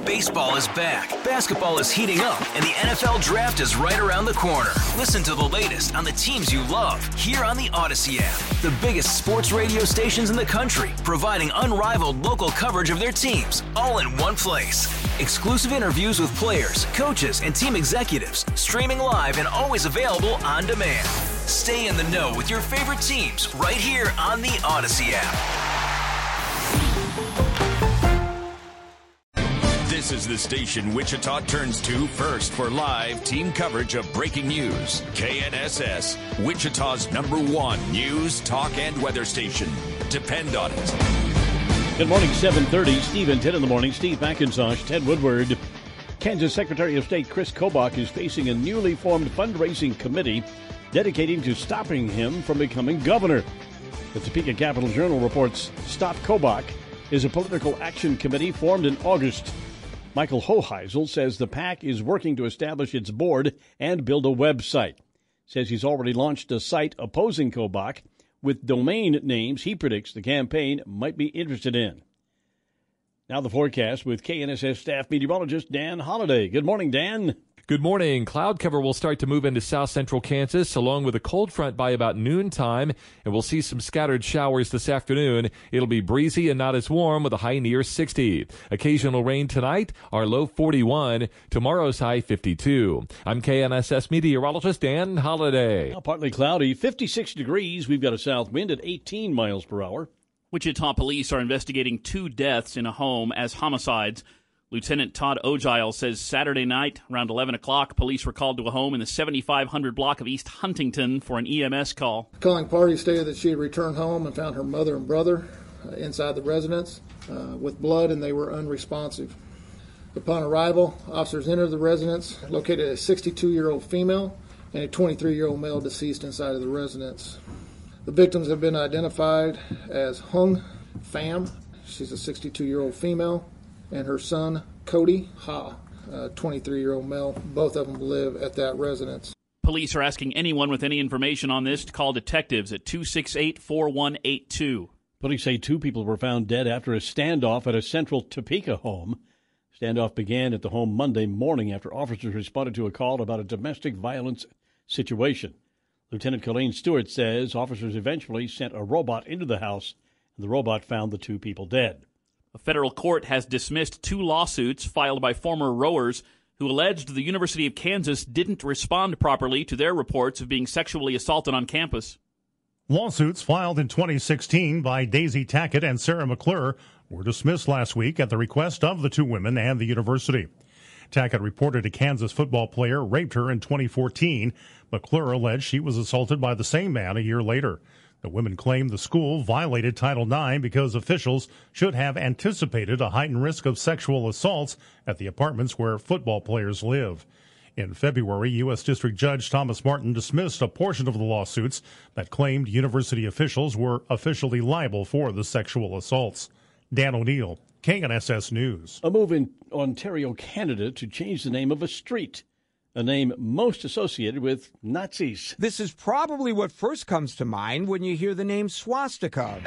Baseball is back, basketball is heating up, and the NFL Draft is right around the corner. Listen to the latest on the teams you love here on the Odyssey app. The biggest sports radio stations in the country, providing unrivaled local coverage of their teams, all in one place. Exclusive interviews with players, coaches, and team executives, streaming live and always available on demand. Stay in the know with your favorite teams right here on the Odyssey app. This is the station Wichita turns to first for live team coverage of breaking news. KNSS, Wichita's #1 news, talk, and weather station. Depend on it. Good morning, 7:30. Steve and Ted in the morning. Steve McIntosh, Ted Woodward. Kansas Secretary of State Chris Kobach is facing a newly formed fundraising committee dedicated to stopping him from becoming governor. The Topeka Capital Journal reports Stop Kobach is a political action committee formed in August. Michael Hoheisel says the PAC is working to establish its board and build a website. Says he's already launched a site opposing Kobach with domain names he predicts the campaign might be interested in. Now the forecast with KNSS staff meteorologist Dan Holliday. Good morning, Dan. Good morning. Cloud cover will start to move into south central Kansas along with a cold front by about noontime, and we'll see some scattered showers this afternoon. It'll be breezy and not as warm with a high near 60. Occasional rain tonight, our low 41. Tomorrow's high 52. I'm KNSS meteorologist Dan Holliday. Now partly cloudy, 56 degrees. We've got a south wind at 18 miles per hour. Wichita police are investigating 2 deaths in a home as homicides. Lieutenant Todd Ogile says Saturday night, around 11 o'clock, police were called to a home in the 7500 block of East Huntington for an EMS call. Calling party stated that she had returned home and found her mother and brother inside the residence with blood, and they were unresponsive. Upon arrival, officers entered the residence, located a 62-year-old female and a 23-year-old male deceased inside of the residence. The victims have been identified as Hung Pham, she's a 62-year-old female, and her son, Cody Ha, a 23-year-old male. Both of them live at that residence. Police are asking anyone with any information on this to call detectives at 268-4182. Police say 2 people were found dead after a standoff at a central Topeka home. Standoff began at the home Monday morning after officers responded to a call about a domestic violence situation. Lieutenant Colleen Stewart says officers eventually sent a robot into the house, and the robot found the 2 people dead. A federal court has dismissed 2 lawsuits filed by former rowers who alleged the University of Kansas didn't respond properly to their reports of being sexually assaulted on campus. Lawsuits filed in 2016 by Daisy Tackett and Sarah McClure were dismissed last week at the request of the 2 women and the university. Tackett reported a Kansas football player raped her in 2014. McClure alleged she was assaulted by the same man a year later. The women claim the school violated Title IX because officials should have anticipated a heightened risk of sexual assaults at the apartments where football players live. In February, U.S. District Judge Thomas Martin dismissed a portion of the lawsuits that claimed university officials were officially liable for the sexual assaults. Dan O'Neill, KNSS News. A move in Ontario, Canada to change the name of a street, a name most associated with Nazis. This is probably what first comes to mind when you hear the name swastika.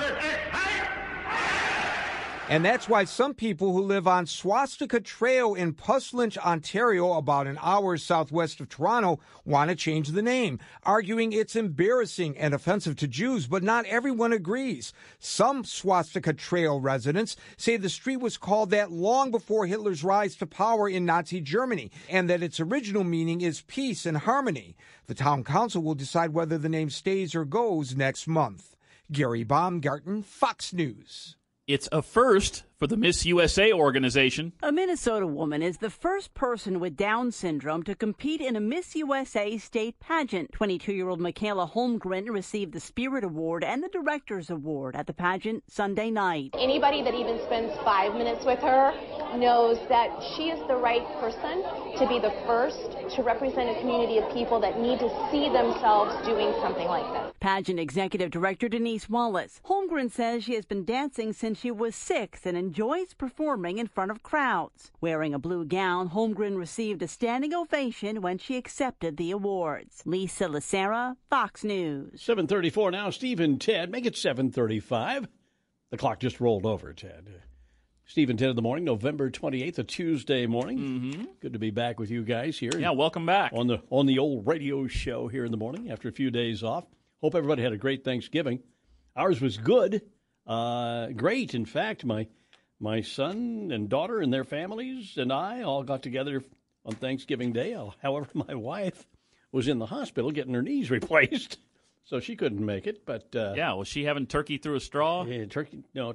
And that's why some people who live on Swastika Trail in Puslinch, Ontario, about an hour southwest of Toronto, want to change the name, arguing it's embarrassing and offensive to Jews, but not everyone agrees. Some Swastika Trail residents say the street was called that long before Hitler's rise to power in Nazi Germany, and that its original meaning is peace and harmony. The town council will decide whether the name stays or goes next month. Gary Baumgarten, Fox News. It's a first for the Miss USA organization. A Minnesota woman is the first person with Down syndrome to compete in a Miss USA state pageant. 22-year-old Michaela Holmgren received the Spirit Award and the Director's Award at the pageant Sunday night. Anybody that even spends 5 minutes with her knows that she is the right person to be the first to represent a community of people that need to see themselves doing something like this. Pageant Executive Director Denise Wallace. Holmgren says she has been dancing since she was 6 and enjoys performing in front of crowds. Wearing a blue gown, Holmgren received a standing ovation when she accepted the awards. Lisa Lacera, Fox News. 7:34 now. Steve and Ted, make it 7:35. The clock just rolled over, Ted. Steve and Ted in the morning, November 28th, a Tuesday morning. Mm-hmm. Good to be back with you guys here. Yeah, welcome back. On the old radio show here in the morning after a few days off. Hope everybody had a great Thanksgiving. Ours was good. Great. In fact, my son and daughter and their families and I all got together on Thanksgiving Day. However, my wife was in the hospital getting her knees replaced, so she couldn't make it. But was she having turkey through a straw? Yeah, turkey. No.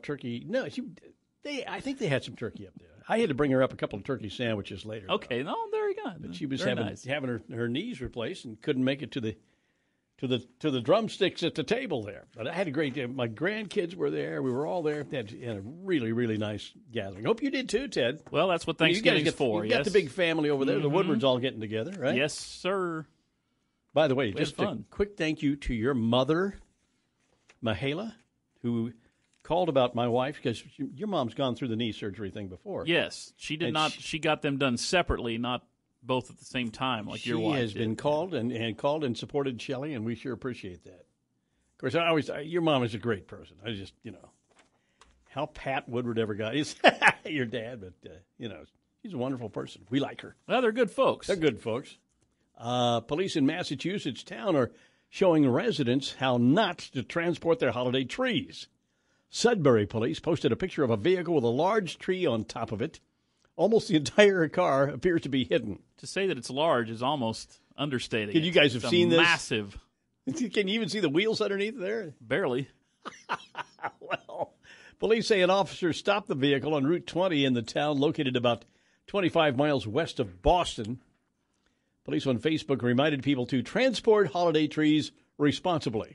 I think they had some turkey up there. I had to bring her up a couple of turkey sandwiches later. Okay, no, very good. But she was nice. having her knees replaced and couldn't make it to the drumsticks at the table there. But I had a great day. My grandkids were there. We were all there. Had a really, really nice gathering. Hope you did too, Ted. Well, that's what Thanksgiving's for. You got the big family over there. Mm-hmm. The Woodwards all getting together, right? Yes, sir. By the way, just a quick thank you to your mother, Mahala, who called about my wife because your mom's gone through the knee surgery thing before. Yes, she did not. She got them done separately, not both at the same time, like your wife. She has been called and supported Shelley, and we sure appreciate that. Of course, your mom is a great person. I just, how Pat Woodward ever got is your dad, but she's a wonderful person. We like her. Well, they're good folks. They're good folks. Police in Massachusetts town are showing residents how not to transport their holiday trees. Sudbury police posted a picture of a vehicle with a large tree on top of it. Almost the entire car appears to be hidden. To say that it's large is almost understating. Can you guys have seen this? Massive. Can you even see the wheels underneath there? Barely. Well, police say an officer stopped the vehicle on Route 20 in the town located about 25 miles west of Boston. Police on Facebook reminded people to transport holiday trees responsibly.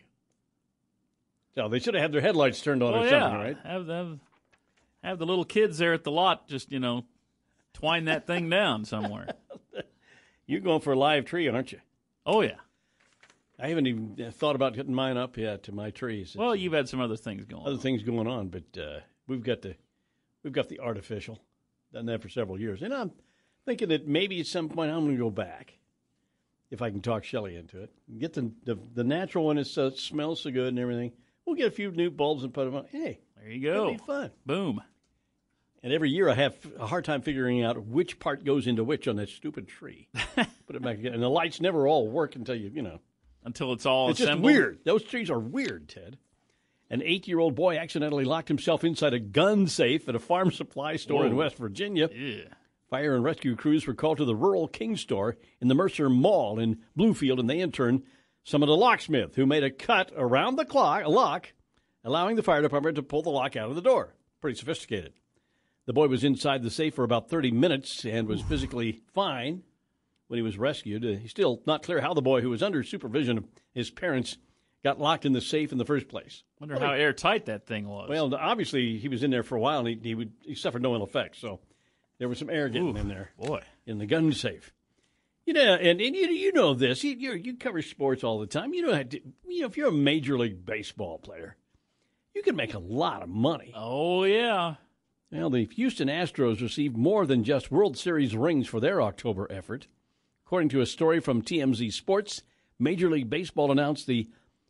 So they should have had their headlights turned on or something, right? Have the little kids there at the lot just, twine that thing down somewhere. You're going for a live tree, aren't you? Oh, yeah. I haven't even thought about getting mine up yet to my trees. Well, you've had some other things going on. But we've got the artificial. Done that for several years. And I'm thinking that maybe at some point I'm going to go back, if I can talk Shelley into it. Get the natural one. It smells so good and everything. We'll get a few new bulbs and put them on. Hey, there you go. It'll be fun. Boom. And every year I have a hard time figuring out which part goes into which on that stupid tree. Put it back again. And the lights never all work until until it's all assembled. It's just weird. Those trees are weird, Ted. An 8-year-old boy accidentally locked himself inside a gun safe at a farm supply store in West Virginia. Yeah. Fire and rescue crews were called to the rural King store in the Mercer Mall in Bluefield, and they in turn summoned a locksmith who made a cut around the lock, allowing the fire department to pull the lock out of the door. Pretty sophisticated. The boy was inside the safe for about 30 minutes and was physically fine when he was rescued. He's still not clear how the boy, who was under supervision of his parents, got locked in the safe in the first place. Wonder how airtight that thing was. Well, obviously he was in there for a while, and he suffered no ill effects, so there was some air getting in there. Boy. In the gun safe. And you know this. You cover sports all the time. If you're a Major League Baseball player, you can make a lot of money. Oh, yeah. Well, the Houston Astros received more than just World Series rings for their October effort. According to a story from TMZ Sports, Major League Baseball announced the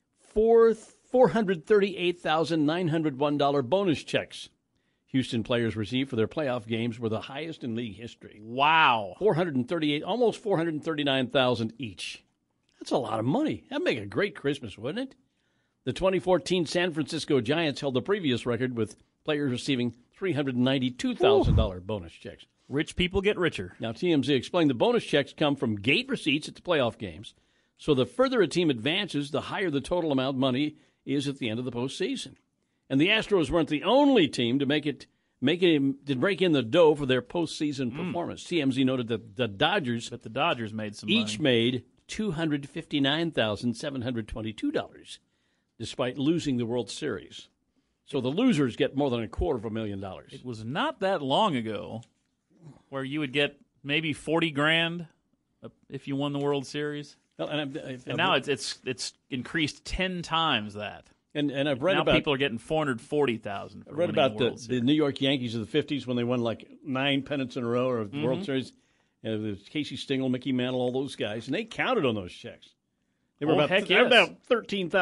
$438,901 bonus checks Houston players received for their playoff games were the highest in league history. Wow. Almost $439,000 each. That's a lot of money. That'd make a great Christmas, wouldn't it? The 2014 San Francisco Giants held the previous record with players receiving $392,000 bonus checks. Rich people get richer. Now, TMZ explained the bonus checks come from gate receipts at the playoff games. So the further a team advances, the higher the total amount of money is at the end of the postseason. And the Astros weren't the only team to break in the dough for their postseason performance. TMZ noted that the Dodgers made some each made $259,722, despite losing the World Series. So the losers get more than $250,000. It was not that long ago where you would get maybe $40,000 if you won the World Series. Well, and now it's increased 10 times that. And I've read now people are getting $440,000. I read about the New York Yankees of the 50s when they won like 9 pennants in a row of the World Series. Casey Stengel, Mickey Mantle, all those guys, and they counted on those checks. They were about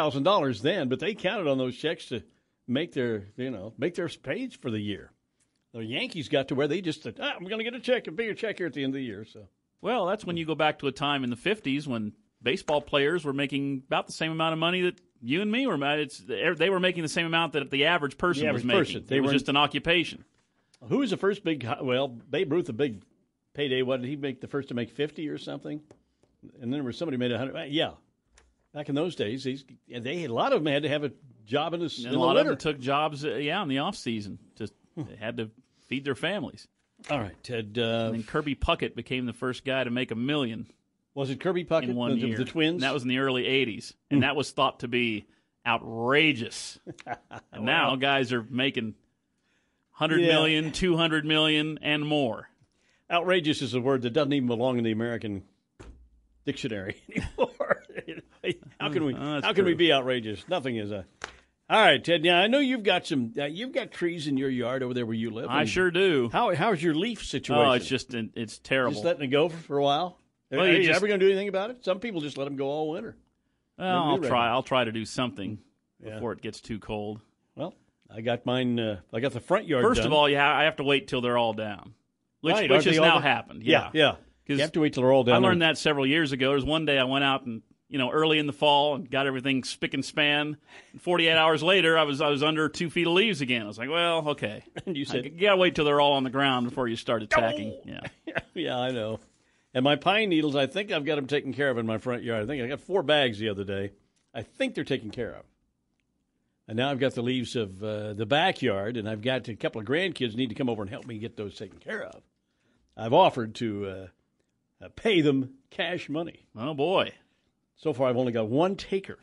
$13,000 then, but they counted on those checks to make their page for the year. The Yankees got to where they just said, we're going to get a bigger check here at the end of the year. So, well, that's when you go back to a time in the 50s when baseball players were making about the same amount of money that you and me were. They were making the same amount that the average person was making. It was just an occupation. Who was the first big? Well, Babe Ruth, a big payday. What did he make? The first to make 50 or something? And then there was somebody made 100. Yeah, back in those days, a lot of them had to have a job in the winter. A lot of them took jobs, in the off season. Just they had to feed their families. All right, Ted. And then Kirby Puckett became the first guy to make $1 million. Was it Kirby Puckett in 1 year? The Twins? And that was in the early 80s. And that was thought to be outrageous. And now guys are making $100 million, $200 million, and more. Outrageous is a word that doesn't even belong in the American dictionary anymore. How can we be outrageous? Nothing is a. All right, Ted. Now I know you've got trees in your yard over there where you live. I sure do. How's your leaf situation? Oh, it's terrible. Just letting it go for a while. Well, are you ever going to do anything about it? Some people just let them go all winter. Well, I'll try to do something before it gets too cold. Well, I got mine. I got the front yard. First done. of all, I have to wait till they're all down, which has now happened. Yeah. You have to wait till they're all down. I learned that several years ago. There was one day I went out and early in the fall and got everything spick and span. 48 hours later, I was under 2 feet of leaves again. I was like, well, okay. And you said, you gotta wait till they're all on the ground before you start attacking. Yeah, I know. And my pine needles, I think I've got them taken care of in my front yard. I think I got 4 bags the other day. I think they're taken care of. And now I've got the leaves of the backyard, and I've got a couple of grandkids need to come over and help me get those taken care of. I've offered to pay them cash money. Oh, boy. So far, I've only got one taker.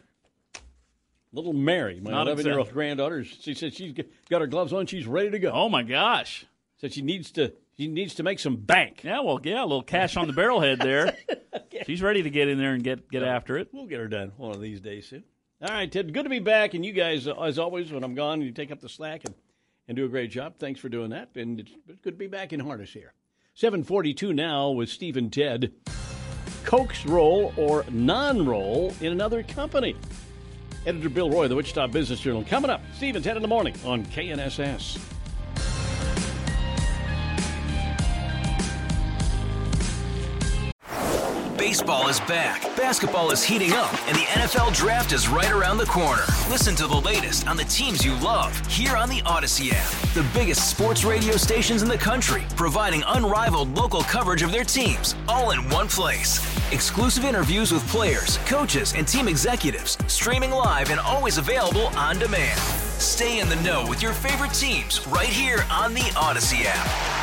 Little Mary, my 11-year-old granddaughter, she said she's got her gloves on. She's ready to go. Oh, my gosh. Said she needs to make some bank. Yeah, well, a little cash on the barrelhead there. She's ready to get in there and get after it. We'll get her done one of these days soon. All right, Ted, good to be back. And you guys, as always, when I'm gone, you take up the slack and do a great job. Thanks for doing that. And it's good to be back in harness here. 7:42 now with Steve and Ted. Coke's role or non-role in another company. Editor Bill Roy, the Wichita Business Journal. Coming up, Steve and Ted in the morning on KNSS. Baseball is back, basketball is heating up, and the NFL Draft is right around the corner. Listen to the latest on the teams you love here on the Odyssey app. The biggest sports radio stations in the country, providing unrivaled local coverage of their teams, all in one place. Exclusive interviews with players, coaches, and team executives, streaming live and always available on demand. Stay in the know with your favorite teams right here on the Odyssey app.